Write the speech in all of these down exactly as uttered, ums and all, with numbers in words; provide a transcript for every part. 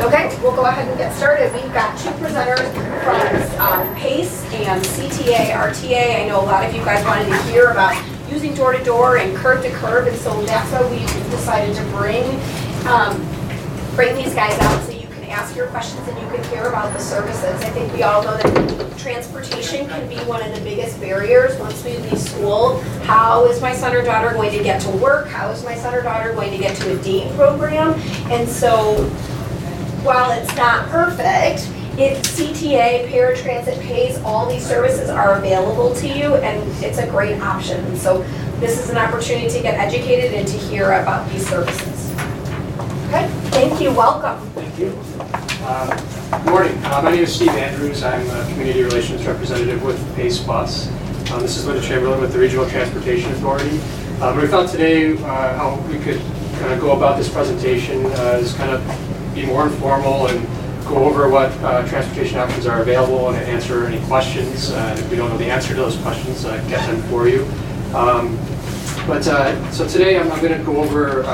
Okay, we'll go ahead and get started. We've got two presenters from um, PACE and C T A R T A. I know a lot of you guys wanted to hear about using door-to-door and curb-to-curb, and so that's why we decided to bring um, bring these guys out so you can ask your questions and you can hear about the services. I think we all know that transportation can be one of the biggest barriers once we leave school. How is my son or daughter going to get to work? How is my son or daughter going to get to a D A program? And so, while it's not perfect, if C T A, Paratransit, PACE, all these services are available to you, and it's a great option. And so this is an opportunity to get educated and to hear about these services. Okay, thank you, welcome. Thank you. Uh, good morning, uh, my name is Steve Andrews. I'm a Community Relations Representative with PACE Bus. Um, this is Linda Chamberlain with the Regional Transportation Authority. Um, we thought today uh, how we could kind of go about this presentation uh, is kind of be more informal and go over what uh, transportation options are available and answer any questions. Uh, and if we don't know the answer to those questions, uh, get them for you. Um, but uh, so today I'm, I'm going to go over uh,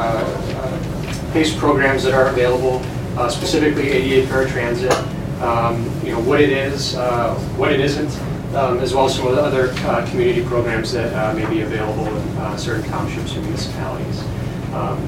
uh, PACE programs that are available, uh, specifically A D A Paratransit, um, you know, what it is, uh, what it isn't, um, as well as some of the other uh, community programs that uh, may be available in uh, certain townships and municipalities. Um,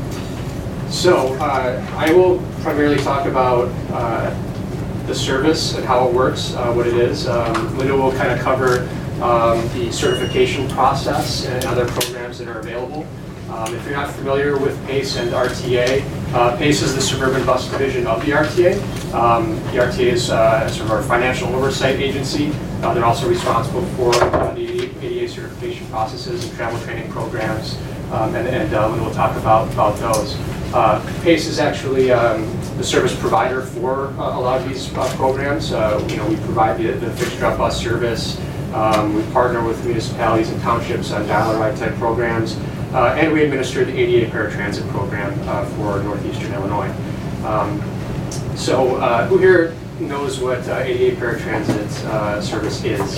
So uh, I will primarily talk about uh, the service and how it works, uh, what it is. Um, Linda will kind of cover um, the certification process and other programs that are available. Um, if you're not familiar with PACE and R T A, uh, PACE is the suburban bus division of the R T A. Um, the R T A is uh, sort of our financial oversight agency. Uh, they're also responsible for uh, the A D A certification processes and travel training programs, um, and, and uh, Linda will talk about, about those. Uh, PACE is actually um, the service provider for uh, a lot of these uh, programs. Uh, you know, we provide the, the fixed route bus service. Um, we partner with municipalities and townships on dial-a-ride type programs, uh, and we administer the A D A Paratransit program uh, for Northeastern Illinois. Um, so, uh, who here knows what uh, A D A Paratransit uh, service is?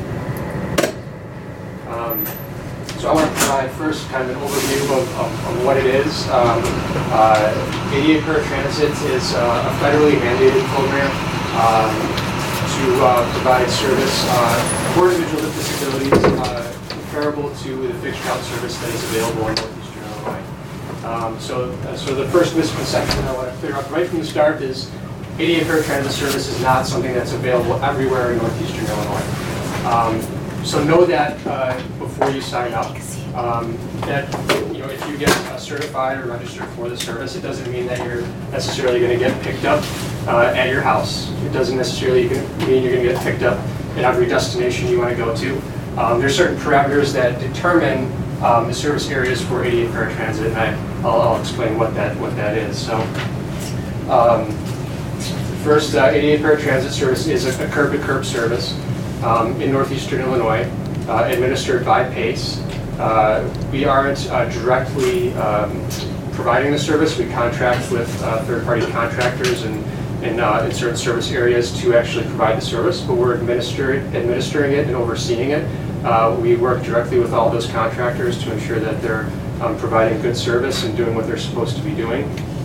Um, So I want to provide first kind of an overview of, of, of what it is. Um, uh, A D A Paratransit is uh, a federally mandated program um, to uh, provide service uh, for individuals with disabilities uh, comparable to the fixed route service that is available in Northeastern Illinois. Um, so, uh, so the first misconception I want to clear up right from the start is A D A Paratransit service is not something that's available everywhere in Northeastern Illinois. Um, So know that uh, before you sign up. Um, that you know, if you get uh, certified or registered for the service, it doesn't mean that you're necessarily going to get picked up uh, at your house. It doesn't necessarily mean you're going to get picked up at every destination you want to go to. Um, there's certain parameters that determine um, the service areas for A D A Paratransit, and I, I'll, I'll explain what that what that is. So. Um, first, uh, A D A Paratransit service is a, a curb-to-curb service. Um, in Northeastern Illinois, uh, administered by PACE. Uh, we aren't uh, directly um, providing the service. We contract with uh, third-party contractors and in, uh, in certain service areas to actually provide the service, but we're administer administering it and overseeing it. Uh, we work directly with all those contractors to ensure that they're um, providing good service and doing what they're supposed to be doing.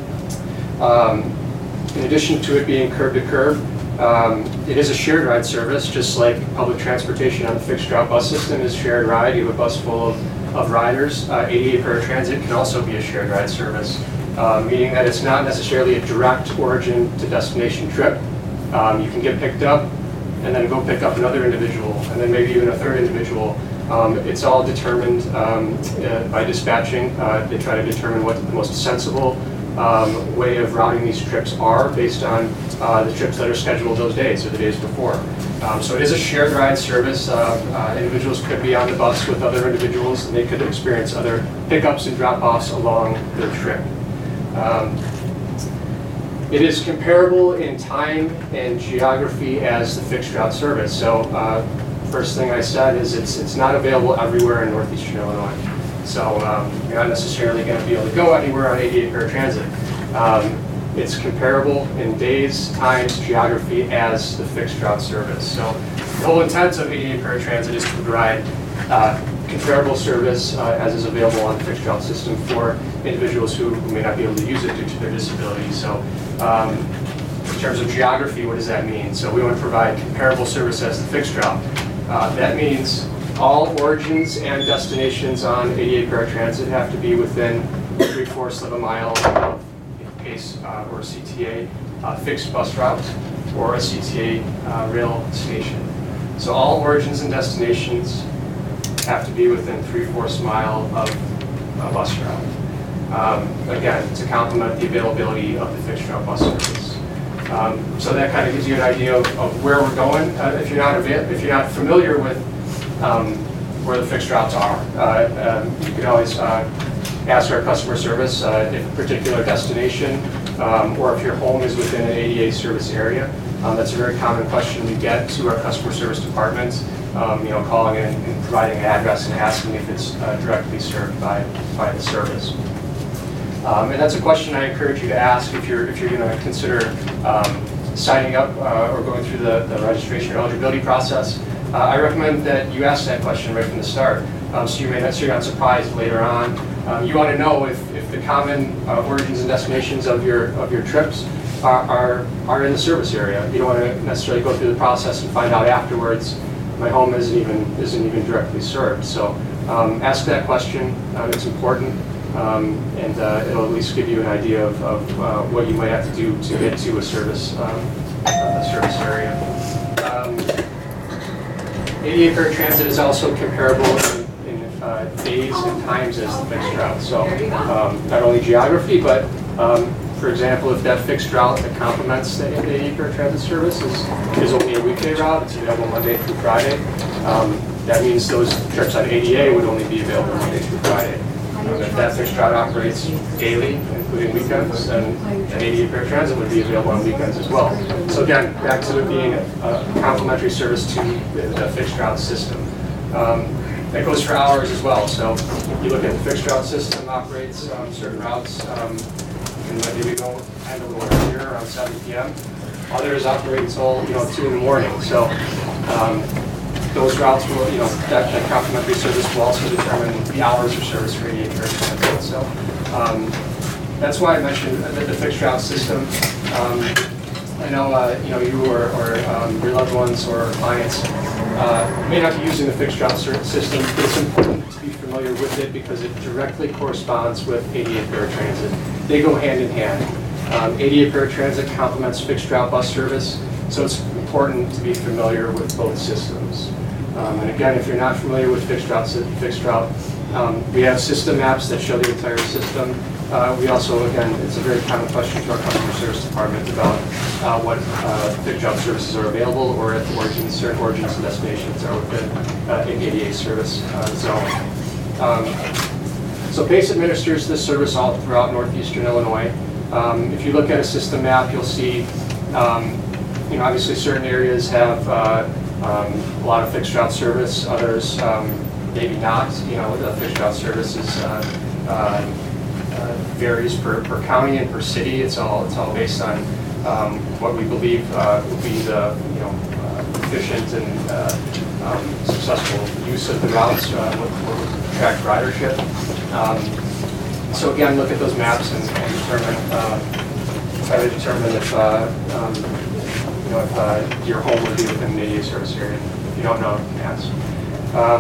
Um, in addition to it being curb-to-curb, Um, it is a shared ride service, just like public transportation on the fixed route bus system is shared ride. You have a bus full of, of riders. Uh, A D A Paratransit can also be a shared ride service, uh, meaning that it's not necessarily a direct origin to destination trip. Um, you can get picked up and then go pick up another individual and then maybe even a third individual. Um, it's all determined um, uh, by dispatching. Uh, they try to determine what the most sensible Um, way of routing these trips are based on uh, the trips that are scheduled those days or the days before. Um, so it is a shared ride service. Uh, uh, individuals could be on the bus with other individuals and they could experience other pickups and drop-offs along their trip. Um, it is comparable in time and geography as the fixed route service. So uh, first thing I said is it's, it's not available everywhere in Northeastern Illinois. So um, you're not necessarily going to be able to go anywhere on A D A Paratransit. Um, it's comparable in days, times, geography as the fixed route service. So the whole intent of A D A Paratransit is to provide uh, comparable service uh, as is available on the fixed route system for individuals who, who may not be able to use it due to their disability. So um, in terms of geography, what does that mean? So we want to provide comparable service as the fixed route. Uh, that means all origins and destinations on eighty-eight paratransit have to be within three-fourths of a mile of PACE uh, or C T A uh, fixed bus route or a C T A uh, rail station. So all origins and destinations have to be within three-fourths mile of a bus route. Um, again, to complement the availability of the fixed route bus service. Um, so that kind of gives you an idea of, of where we're going. Uh, if you're not avail if you're not familiar with um, where the fixed routes are, uh, um, you can always uh, ask our customer service uh, if a particular destination um, or if your home is within an A D A service area. Um, that's a very common question we get to our customer service department. Um, you know, calling in and providing an address and asking if it's uh, directly served by by the service. Um, and that's a question I encourage you to ask if you're if you're going to consider um, signing up uh, or going through the, the registration or eligibility process. Uh, I recommend that you ask that question right from the start, um, so you may not so you're not surprised later on. Um, you want to know if, if the common uh, origins and destinations of your of your trips are, are are in the service area. You don't want to necessarily go through the process and find out afterwards my home isn't even isn't even directly served. So um, ask that question. Uh, it's important. Um, and uh, it'll at least give you an idea of, of uh, what you might have to do to get to a service, um, a service area. Um, eighty-eight paratransit is also comparable in, in uh, days and times as the fixed route. So um, not only geography, but um, for example, if that fixed route that complements the eighty-eight paratransit service is, is only a weekday route, it's available Monday through Friday. Um, that means those trips on A D A would only be available Monday through Friday. Um, if that fixed route operates daily, including weekends, then an eighty-eight paratransit would be available on weekends as well. So again, back to it being a, a complementary service to the, the fixed route system. Um, that goes for hours as well. So you look at the fixed route system operates um, certain routes. Um, you can maybe go end a little earlier, around seven P M Others operate until you know two in the morning. So. Um, Those routes will, you know, that, that complementary service will also determine the hours of service for eighty-eight paratransit. So um, that's why I mentioned the, the fixed route system. Um, I know, uh, you know, you or, or um, your loved ones or clients uh, may not be using the fixed route system. It's important to be familiar with it because it directly corresponds with eighty-eight paratransit. They go hand in hand. Um, eighty-eight paratransit complements fixed route bus service, so it's important to be familiar with both systems. Um, and again, if you're not familiar with fixed route, fixed route, um, we have system maps that show the entire system. Uh, we also, again, it's a very common question to our customer service department about uh, what uh, fixed route services are available, or if origins, certain origins and destinations are within uh, an A D A service uh, zone. Um, so PACE administers this service all throughout northeastern Illinois. Um, if you look at a system map, you'll see, um, you know, obviously certain areas have uh, Um, a lot of fixed route service, others um, maybe not. You know, the fixed route service is, uh, uh, uh, varies per, per county and per city. It's all it's all based on um, what we believe uh, will be the you know uh, efficient and uh, um, successful use of the routes uh, with, with tracked ridership. Um, so again, look at those maps and, and determine uh, try to determine if. Uh, um, You know, if uh, your home would be within an A D A service area. If you don't know, you can ask. Um,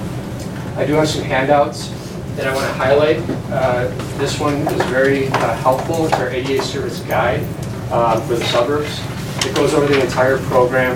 I do have some handouts that I want to highlight. Uh, this one is very uh, helpful. It's our A D A service guide uh, for the suburbs. It goes over the entire program,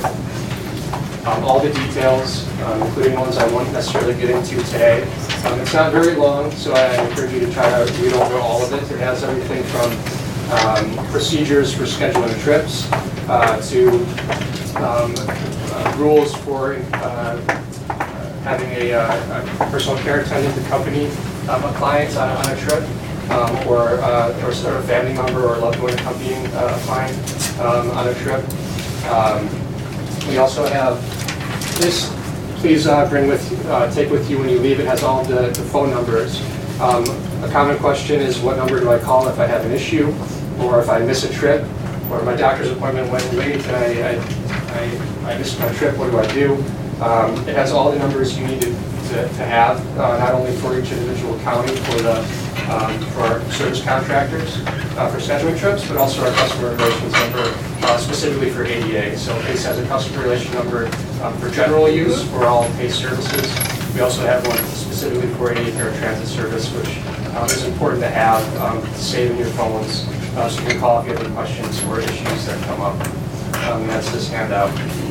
um, all the details, um, including ones I won't necessarily get into today. Um, it's not very long, so I encourage you to try to read over all of it. It has everything from um, procedures for scheduling trips, Uh, to um, uh, rules for uh, having a, uh, a personal care attendant accompany um, a client on, on a trip, um, or, uh, or sort of family member or loved one accompanying uh, a client um, on a trip. Um, we also have this. Please uh, bring with, uh, take with you when you leave. It has all the, the phone numbers. Um, a common question is, what number do I call if I have an issue, or if I miss a trip, or my doctor's appointment went late and I, I, I, I missed my trip, what do I do? Um, it has all the numbers you need to, to, to have, uh, not only for each individual county for the um, for our service contractors uh, for scheduling trips, but also our customer relations number specifically for A D A. So PACE has a customer relation number um, for general use for all PACE services. We also have one specifically for A D A paratransit service, which um, is important to have um, to save in your phones, uh, so you can call if you have any questions or issues that come up. Um, that's this handout.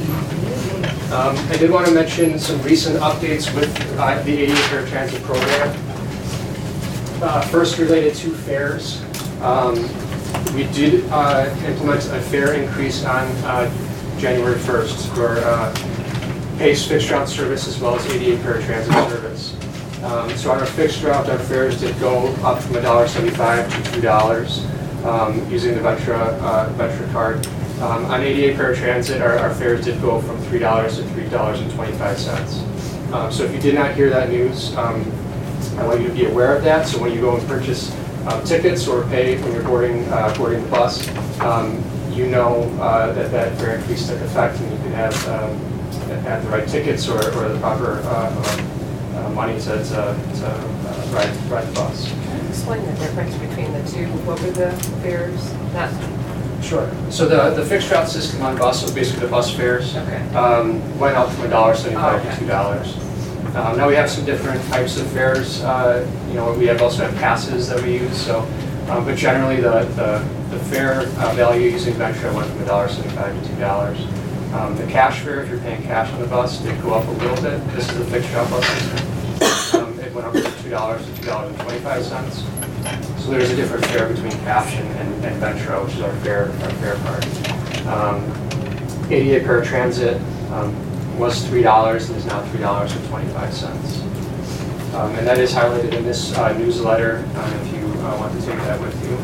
Um, I did want to mention some recent updates with uh, the A D A paratransit program. Uh, first, related to fares. Um, we did uh, implement a fare increase on uh, January first for uh, PACE fixed route service as well as A D A paratransit service. Um, so on our fixed route, our fares did go up from one dollar seventy-five to two dollars um, using the Ventra, uh, Ventra card. Um, on A D A paratransit, our, our fares did go from three dollars to three dollars and twenty-five cents. Um, so if you did not hear that news, um, I want you to be aware of that. So when you go and purchase um, tickets or pay when you're boarding, uh, boarding the bus, um, you know uh, that that fare increase took effect, and you can have, um, have the right tickets or, or the proper uh, uh, money to, to, to uh, ride, ride the bus. Can you explain the difference between the two? What were the fares? Not Sure. So the, the fixed route system on bus, so basically the bus fares, Okay. um, went up from one dollar seventy-five Oh, okay. to two dollars. Um, now we have some different types of fares. Uh, you know, we have also have passes that we use. So, um, but generally the the, the fare uh, value using Ventra went from one dollar seventy-five to two dollars. Um, the cash fare, if you're paying cash on the bus, did go up a little bit. This is the fixed route bus system. Um, it went up from two dollars to two dollars and twenty-five cents. So there's a different fare between cash and, and, and Ventra, which is our fare, our fare card. Um, A D A paratransit um, was three dollars and is now three dollars and twenty-five cents. Um, and that is highlighted in this uh, newsletter um, if you uh, want to take that with you.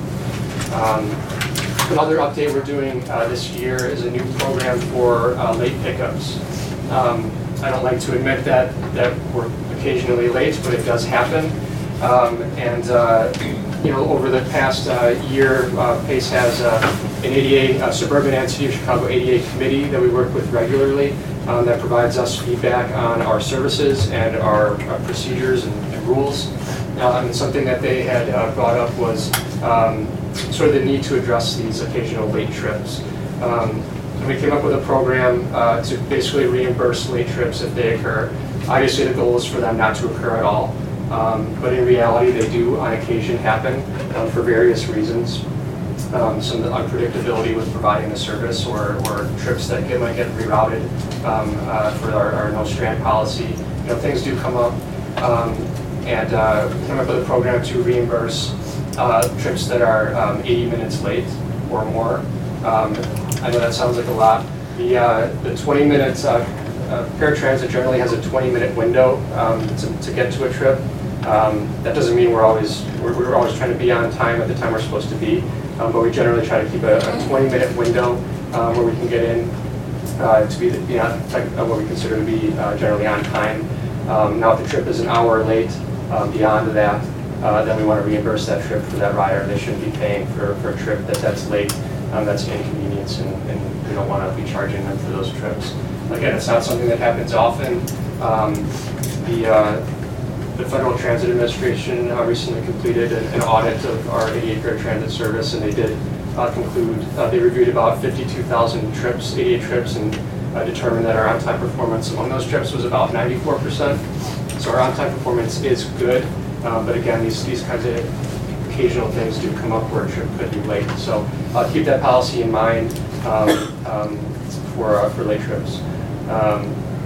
Um, another update we're doing uh, this year is a new program for uh, late pickups. Um, I don't like to admit that, that we're occasionally late, but it does happen. Um, and uh, you know, over the past uh, year, uh, PACE has uh, an A D A, uh, Suburban and City of Chicago A D A committee that we work with regularly um, that provides us feedback on our services and our, our procedures and, and rules. Uh, and something that they had uh, brought up was um, sort of the need to address these occasional late trips. Um, and we came up with a program uh, to basically reimburse late trips if they occur. Obviously, the goal is for them not to occur at all. Um, but in reality, they do on occasion happen um, for various reasons. Um, some of the unpredictability with providing the service, or, or trips that get, might get rerouted um, uh, for our, our no strand policy. You know, things do come up, um, and uh, we came up with a program to reimburse uh, trips that are um, eighty minutes late or more. Um, I know that sounds like a lot. The uh, the twenty minutes uh, uh, paratransit generally has a twenty minute window um, to, to get to a trip. Um, that doesn't mean we're always we're, we're always trying to be on time at the time we're supposed to be, um, but we generally try to keep a, a twenty minute window um, where we can get in uh, to be the, you know, type of what we consider to be uh, generally on time. Um, now, if the trip is an hour late um, beyond that, uh, then we want to reimburse that trip for that rider. They shouldn't be paying for, for a trip that that's late. Um, that's an inconvenience, and, and we don't want to be charging them for those trips. Again, it's not something that happens often. Um, the uh, The Federal Transit Administration uh, recently completed an, an audit of our A D A paratransit service, and they did uh, conclude, uh, they reviewed about fifty-two thousand trips, A D A trips, and uh, determined that our on-time performance among those trips was about ninety-four percent. So our on-time performance is good, uh, but again, these, these kinds of occasional things do come up where a trip could be late. So uh, keep that policy in mind um, um, for, uh, for late trips. Um,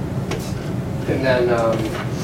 and then, um,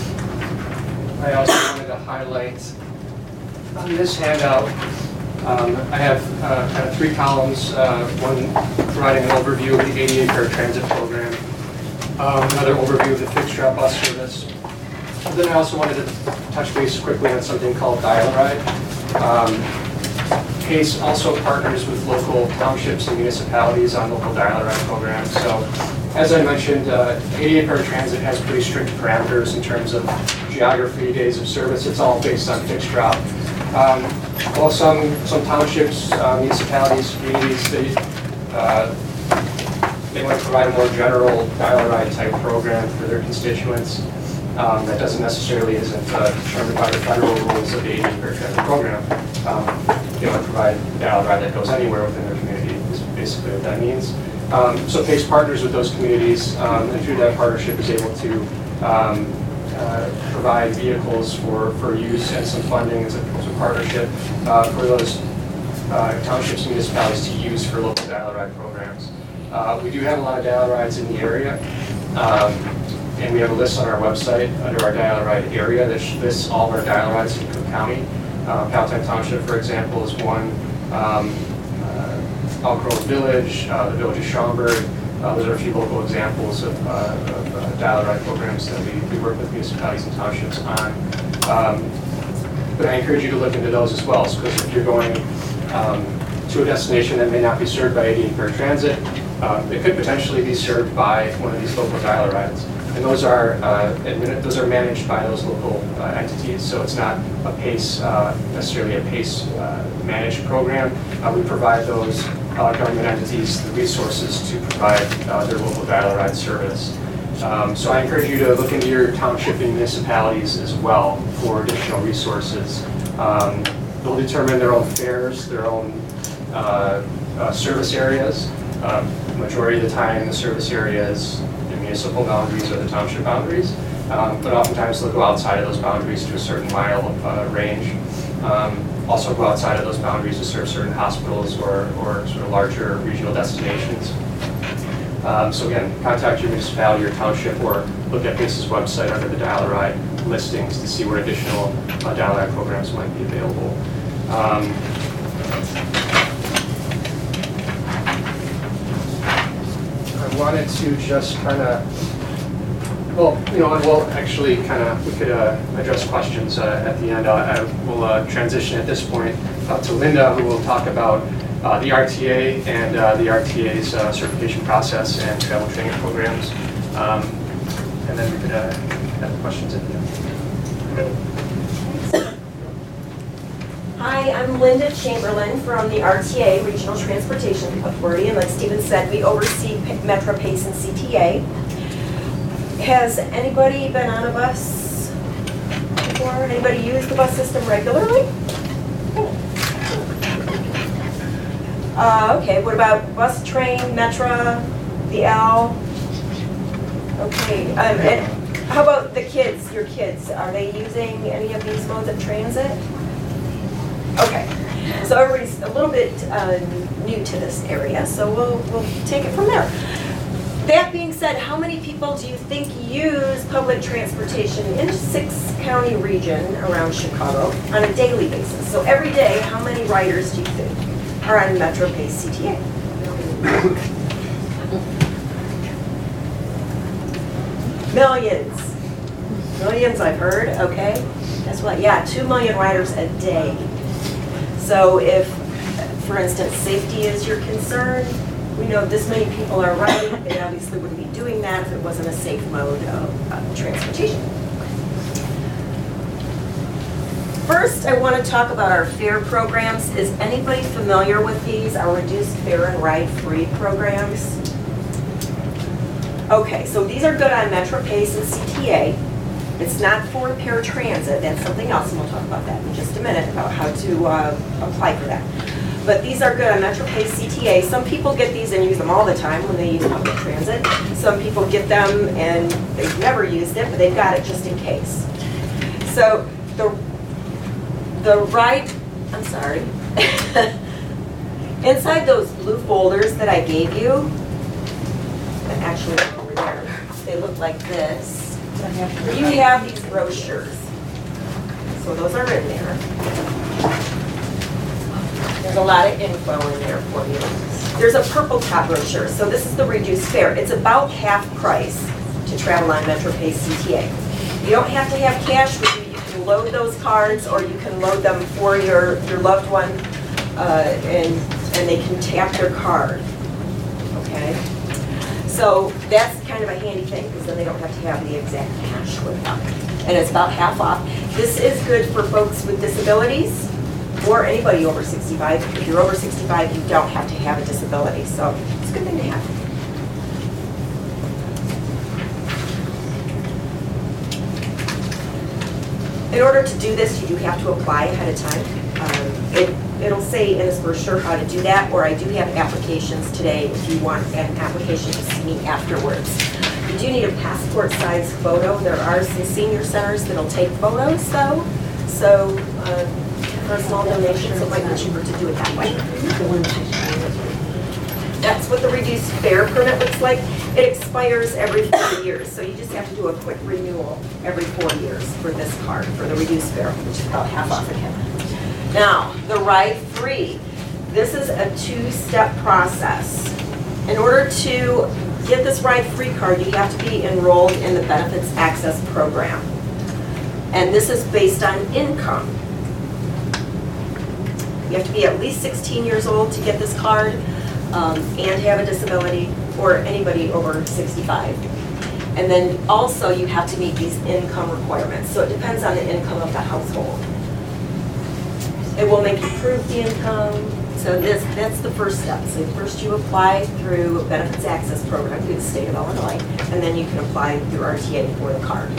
I also wanted to highlight on this handout, um, I have uh, kind of three columns, uh, one providing an overview of the A D A paratransit program, um, another overview of the fixed route bus service. And then I also wanted to touch base quickly on something called Dial-A-Ride. Um, PACE also partners with local townships and municipalities on local Dial-A-Ride programs. So, as I mentioned, uh, A D A paratransit has pretty strict parameters in terms of geography, days of service. It's all based on fixed route. Um, while some some townships, uh, municipalities, communities, they uh, they want to provide a more general Dial-A-Ride type program for their constituents. Um, that doesn't necessarily isn't uh, determined by the federal rules of the A D A paratransit program. Um, they want to provide Dial-A-Ride that goes anywhere within their community. basically what that means. Um, so PACE partners with those communities, um, and through that partnership is able to um, uh, provide vehicles for, for use and some funding as a, as a partnership uh, for those uh, townships and municipalities to use for local dial-a-ride programs. Uh, we do have a lot of dial-a-rides in the area, um, and we have a list on our website under our dial-a-ride area that lists all of our dial-a-rides in Cook County. Uh, Powhatan Township, for example, is one. Um, uh, Elk Grove Village, uh, the Village of Schaumburg. Uh, those are a few local examples of, uh, of uh, dial-a-ride programs that we, we work with municipalities and townships on. Um, but I encourage you to look into those as well, because if you're going um, to a destination that may not be served by A D A paratransit, um, it could potentially be served by one of these local dial-a-rides. And those are uh, admin those are managed by those local uh, entities, so it's not a PACE, uh, necessarily a PACE uh, managed program. Uh, we provide those uh, government entities the resources to provide uh, their local dial-a-ride service. Um, so I encourage you to look into your township and municipalities as well for additional resources. Um, they'll determine their own fares, their own uh, uh, service areas. Um, majority of the time, the service areas municipal boundaries or the township boundaries, um, but oftentimes they'll go outside of those boundaries to a certain mile uh, range. Um, also go outside of those boundaries to serve certain hospitals or, or sort of larger regional destinations. Um, so again, contact your municipality or township or look at PACE's website under the dial-a-ride listings to see what additional uh, dial-a-ride programs might be available. Um, I wanted to just kind of, well, you know, we'll actually kind of, we could uh, address questions uh, at the end. I, I will uh, transition at this point uh, to Linda, who will talk about uh, the R T A and uh, the R T A's uh, certification process and travel training programs. Um, and then we could uh, have questions at the end. Hi, I'm Linda Chamberlain from the R T A, Regional Transportation Authority, and like Stephen said, we oversee Metro PACE and C T A. Has anybody been on a bus before? Anybody use the bus system regularly? Uh, okay, what about bus, train, Metro, the L? Okay, um, and how about the kids, your kids? Are they using any of these modes of transit? Okay, so everybody's a little bit uh, new to this area, so we'll, we'll take it from there. That being said, how many people do you think use public transportation in the six county region around Chicago on a daily basis? So every day, how many riders do you think are on Metro PACE C T A? Millions. Millions, I've heard, okay. Guess what? Yeah, two million riders a day. So if, for instance, safety is your concern, we know this many people are riding, they obviously wouldn't be doing that if it wasn't a safe mode of uh, transportation. First, I want to talk about our fare programs. Is anybody familiar with these, our reduced fare and ride-free programs? Okay, so these are good on Metro PACE and C T A. It's not for paratransit, that's something else, and we'll talk about that in just a minute, about how to uh, apply for that. But these are good on Metro PACE C T A. Some people get these and use them all the time when they use public transit. Some people get them and they've never used it, but they've got it just in case. So the, the ride, I'm sorry, inside those blue folders that I gave you, and actually over there, they look like this. You have these brochures. So those are in there. There's a lot of info in there for you. There's a purple top brochure. So this is the reduced fare. It's about half price to travel on Metro PACE C T A. You don't have to have cash with you. You can load those cards or you can load them for your, your loved one uh, and, and they can tap their card. Okay? So that's kind of a handy thing because then they don't have to have the exact cash with them. And it's about half off. This is good for folks with disabilities or anybody over sixty-five. If you're over sixty-five, you don't have to have a disability. So it's a good thing to have. In order to do this, you do have to apply ahead of time. Um, it it'll say in this brochure how to do that, or I do have applications today if you want an application to see me afterwards. You do need a passport size photo. There are some senior centers that'll take photos though, so uh, for a small donation, so it might be cheaper to do it that way. That's what the reduced fare permit looks like. It expires every four years, so you just have to do a quick renewal every four years for this card, for the reduced fare, which is about half off again. Now, the Ride Free. This is a two-step process. In order to get this Ride Free card, you have to be enrolled in the Benefits Access Program. And this is based on income. You have to be at least sixteen years old to get this card. Um, and have a disability, or anybody over sixty-five. And then also you have to meet these income requirements. So it depends on the income of the household. It will make you prove the income. So this that's the first step. So first you apply through Benefits Access Program through the state of Illinois, and then you can apply through R T A for the card.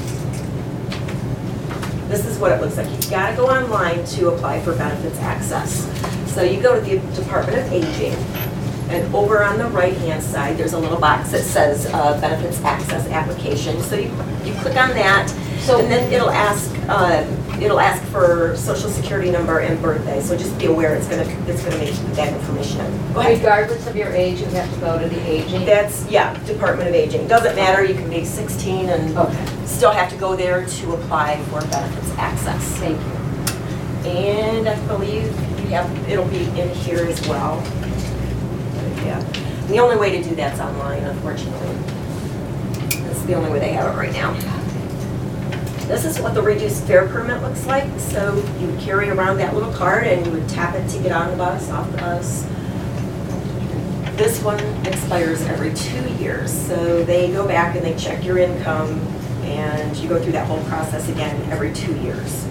This is what it looks like. You've got to go online to apply for Benefits Access. So you go to the Department of Aging, and over on the right-hand side, there's a little box that says uh, Benefits Access Application. So you, you click on that, So- and then it'll ask uh, it'll ask for Social Security number and birthday. So just be aware it's gonna it's gonna make you put that information in. Go ahead. Regardless of your age, you have to go to the aging? That's yeah, Department of Aging. Doesn't matter. You can be sixteen and Okay, still have to go there to apply for Benefits Access. thank you. And I believe you have, it'll be in here as well. Yeah. And the only way to do that's online, unfortunately. That's the only way they have it right now. This is what the reduced fare permit looks like. So you would carry around that little card and you would tap it to get on the bus, off the bus. This one expires every two years. So they go back and they check your income and you go through that whole process again every two years.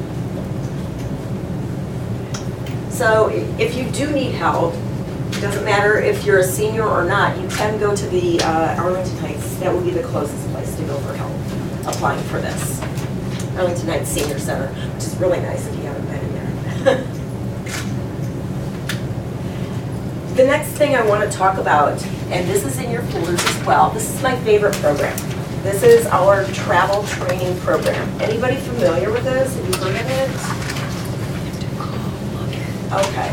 So if you do need help, it doesn't matter if you're a senior or not, you can go to the uh, Arlington Heights. That would be the closest place to go for help applying for this. Arlington Heights Senior Center, which is really nice if you haven't been in there. The next thing I want to talk about, and this is in your folders as well, this is my favorite program. This is our travel training program. Anybody familiar with this? Have you heard of it? Okay.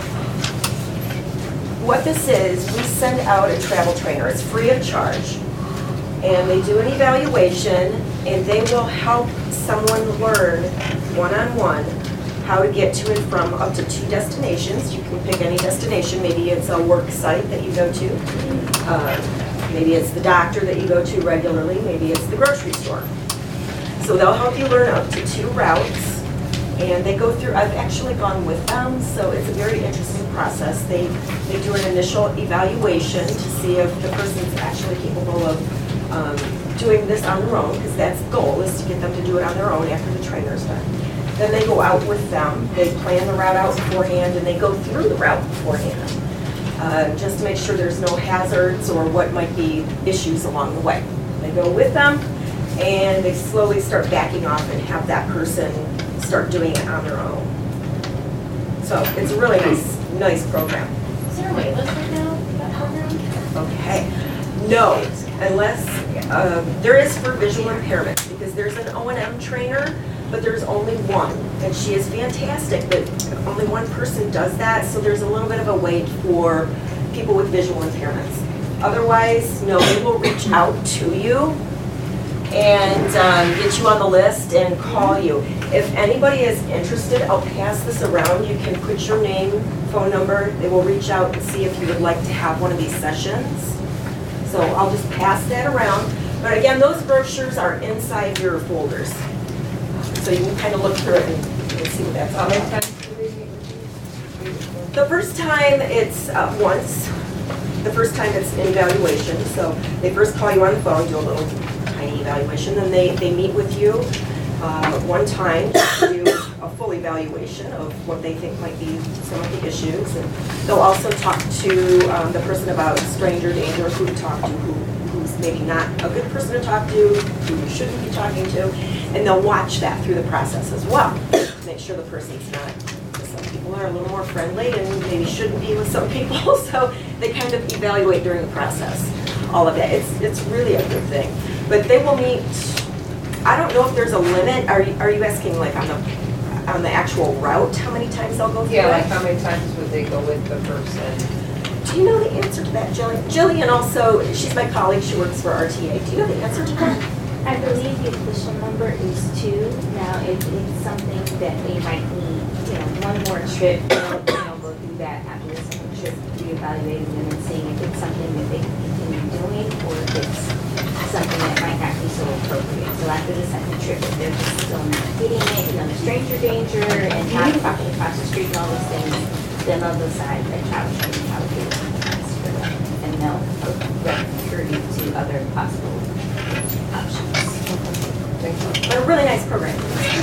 What this is, we send out a travel trainer. It's free of charge. And they do an evaluation, and they will help someone learn one-on-one how to get to and from up to two destinations. You can pick any destination. Maybe it's a work site that you go to. Uh, maybe it's the doctor that you go to regularly. Maybe it's the grocery store. So they'll help you learn up to two routes. And they go through, I've actually gone with them, so it's a very interesting process. They, they do an initial evaluation to see if the person's actually capable of um, doing this on their own, because that's the goal, is to get them to do it on their own after the trainer's done. Then they go out with them, they plan the route out beforehand, and they go through the route beforehand, uh, just to make sure there's no hazards or what might be issues along the way. They go with them, and they slowly start backing off and have that person start doing it on their own. So it's a really nice, nice program. Is there a wait list right now for that program? Okay. No, unless, um, there is for visual impairment, because there's an O and M trainer, but there's only one, and she is fantastic, but only one person does that, so there's a little bit of a wait for people with visual impairments. Otherwise, no, they will reach out to you and um, get you on the list and call you. If anybody is interested, I'll pass this around. You can put your name, phone number. They will reach out and see if you would like to have one of these sessions. So I'll just pass that around. But again, those brochures are inside your folders. So you can kind of look through it and, and see what that's all about. The first time it's uh, once. The first time it's an evaluation. So they first call you on the phone, do a little tiny evaluation, then they, they meet with you uh, one time to do a full evaluation of what they think might be some of the issues. And they'll also talk to um, the person about stranger danger, who to talk to, who, who's maybe not a good person to talk to, who you shouldn't be talking to, and they'll watch that through the process as well to make sure the person's not some people people are a little more friendly and maybe shouldn't be with some people, so they kind of evaluate during the process, all of that. It's, it's really a good thing. But they will meet, I don't know if there's a limit. Are you, are you asking like on the, on the actual route, how many times they'll go through Yeah, like it? how many times would they go with the person? Do you know the answer to that, Jillian? Jillian also, she's my colleague, she works for R T A. Do you know the answer to that? I believe the official number is two. Now, if it's something that they might need, you know, one more trip, they'll, you know, go through that after the second trip, reevaluating them and seeing if it's something that they can continue doing or if it's something that might not be so appropriate. So after the second trip, if they're just still not getting it, you know, the stranger danger and not walking across the street and all those things, then they'll decide that child training how to do it for them. And they'll refer you to other possible options. Thank you. But a really nice program.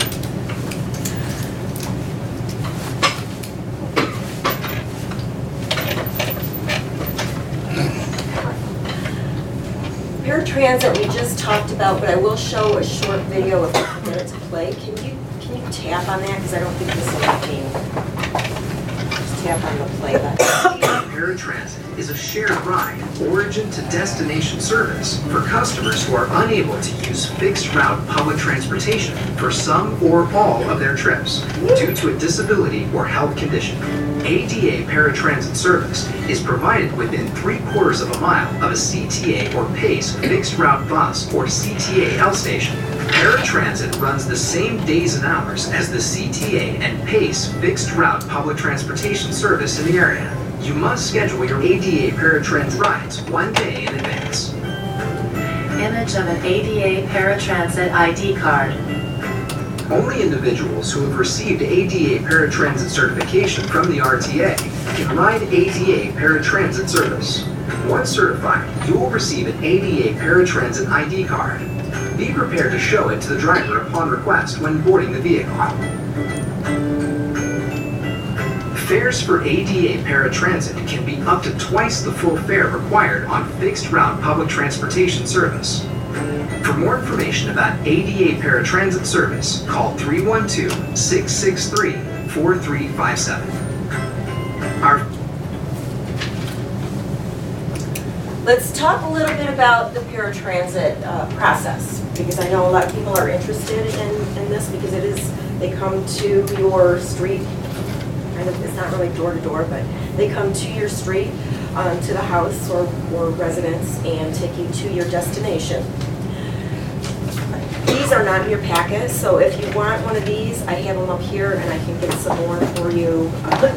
Paratransit we just talked about, but I will show a short video of a minute to play. Can you can you tap on that? Because I don't think this is working. Just tap on the play button. Paratransit is a shared ride, origin to destination service for customers who are unable to use fixed route public transportation for some or all of their trips due to a disability or health condition. A D A Paratransit service is provided within three quarters of a mile of a C T A or PACE fixed route bus or C T A L station. Paratransit runs the same days and hours as the C T A and PACE fixed route public transportation service in the area. You must schedule your A D A Paratransit rides one day in advance. Image of an A D A Paratransit I D card. Only individuals who have received A D A Paratransit certification from the R T A can ride A D A Paratransit service. Once certified, you will receive an A D A Paratransit I D card. Be prepared to show it to the driver upon request when boarding the vehicle. Fares for A D A Paratransit can be up to twice the full fare required on fixed route public transportation service. For more information about A D A Paratransit service, call three one two, six six three, four three five seven. Our Let's talk a little bit about the paratransit uh, process, because I know a lot of people are interested in, in this because it is, they come to your street, kind of, it's not really door to door, but they come to your street, um, to the house or, or residence and take you to your destination. These are not in your packet, so if you want one of these, I have them up here and I can get some more for you. Uh,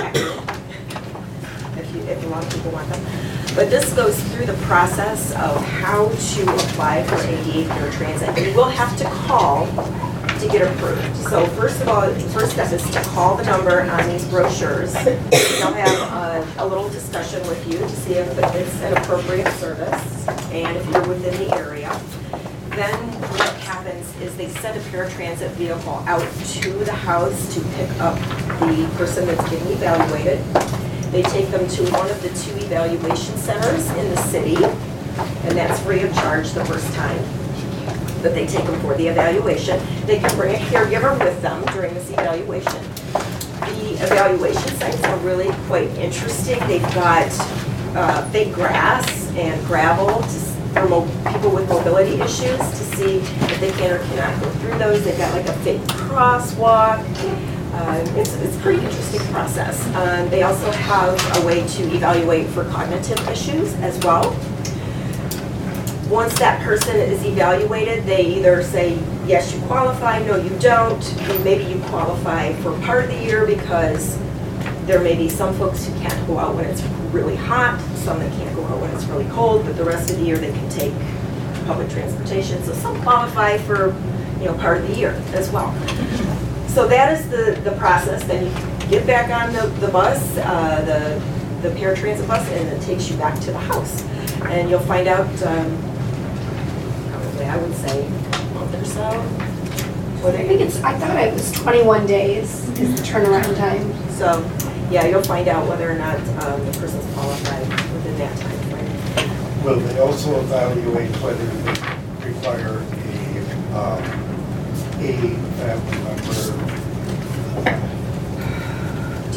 if you, if a lot of people want them. But this goes through the process of how to apply for A D A Paratransit. You will have to call to get approved. So first of all, the first step is to call the number on these brochures. They'll have a, a little discussion with you to see if it's an appropriate service and if you're within the area. Then what happens is they send a paratransit vehicle out to the house to pick up the person that's getting evaluated. They take them to one of the two evaluation centers in the city, and that's free of charge the first time that they take them for the evaluation. They can bring a caregiver with them during this evaluation. The evaluation sites are really quite interesting. They've got uh, fake grass and gravel to, for mo people with mobility issues to see if they can or cannot go through those. They've got like a fake crosswalk. Uh, it's, it's a pretty interesting process. Um, they also have a way to evaluate for cognitive issues as well. Once that person is evaluated, they either say, yes, you qualify, no, you don't. And maybe you qualify for part of the year because there may be some folks who can't go out when it's really hot, some that can't go out when it's really cold, but the rest of the year they can take public transportation. So some qualify for, you know, part of the year as well. So that is the, the process. Then you get back on the, the bus, uh, the, the paratransit bus, and it takes you back to the house. And you'll find out, um, probably I would say, a month or so. I think it's, I thought it was twenty-one days is the turnaround time. So, yeah, you'll find out whether or not um, the person's qualified within that time frame. Will they also evaluate whether they require a, um, a family member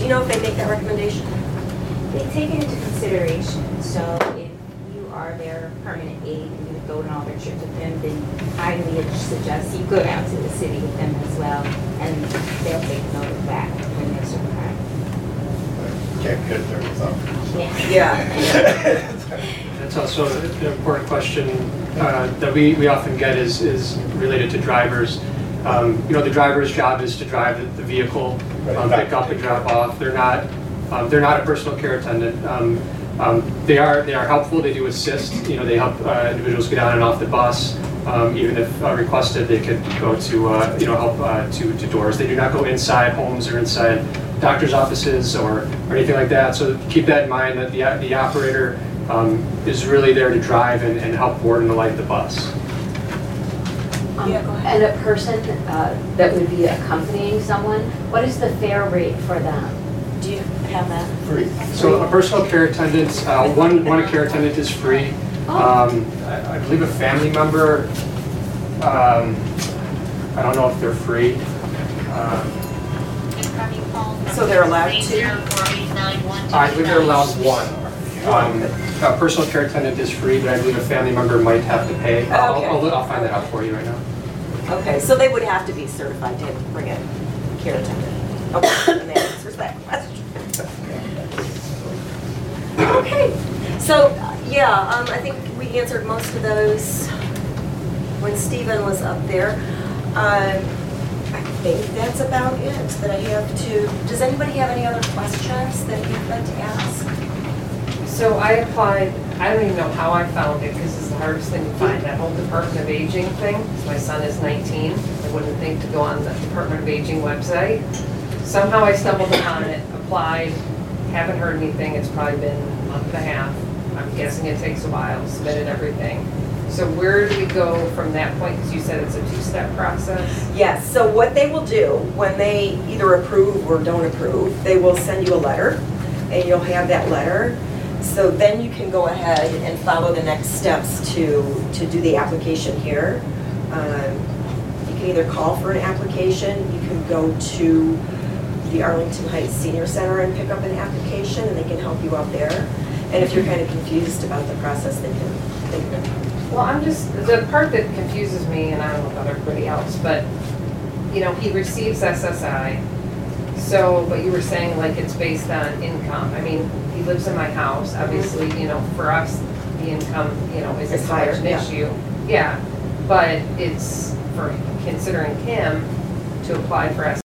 Do you know if they make that recommendation? They take it into consideration, so if you are their permanent aide and you go on all their trips with them, then I highly suggest you go down to the city with them as well, and they'll take note of that when they're certified. Can't get there without. Yeah. Yeah. That's also an important question uh, that we, we often get is, is related to drivers. Um, you know, the driver's job is to drive the, the vehicle, um, pick up and drop off. They're not, um, they're not a personal care attendant. Um, um, they are, they are helpful. They do assist. You know, they help uh, individuals get on and off the bus. Um, even if uh, requested, they could go to, uh, you know, help uh, to, to doors. They do not go inside homes or inside doctor's offices or, or anything like that. So keep that in mind that the, the operator um, is really there to drive and, and help board and light the bus. Um, Yeah, go ahead. And a person uh, that would be accompanying someone, what is the fare rate for them? Do you have that? Free. So a personal care attendant, uh, one, one care attendant is free. Um, I, I believe a family member, um, I don't know if they're free. Um, So they're allowed to? I believe they're allowed one. Um, a personal care attendant is free, but I believe a family member might have to pay. I'll, Okay. I'll, I'll find that out for you right now. Okay, so they would have to be certified to bring a care attendant. Okay, and that answers that question. Okay, so, uh, yeah, um, I think we answered most of those when Stephen was up there. Um, I think that's about it that I have to, does anybody have any other questions that you'd like to ask? So I applied, I don't even know how I found it, because it's the hardest thing to find, that whole Department of Aging thing. 'Cause my son is nineteen, I wouldn't think to go on the Department of Aging website. Somehow I stumbled upon it, applied, haven't heard anything, it's probably been a month and a half. I'm guessing it takes a while, submitted everything. So where do we go from that point, because you said it's a two-step process? Yes, so what they will do, when they either approve or don't approve, they will send you a letter, and you'll have that letter. So then you can go ahead and follow the next steps to, to do the application here. Um, You can either call for an application, you can go to the Arlington Heights Senior Center and pick up an application, and they can help you out there. And if you're kind of confused about the process, they can, they can. Well, I'm just, the part that confuses me, and I don't know about everybody else, but, you know, he receives S S I. So, but you were saying like it's based on income. I mean, he lives in my house, obviously, you know, for us, the income, you know, isn't It's so much higher, an yeah. issue. Yeah, but it's for considering him to apply for S S I.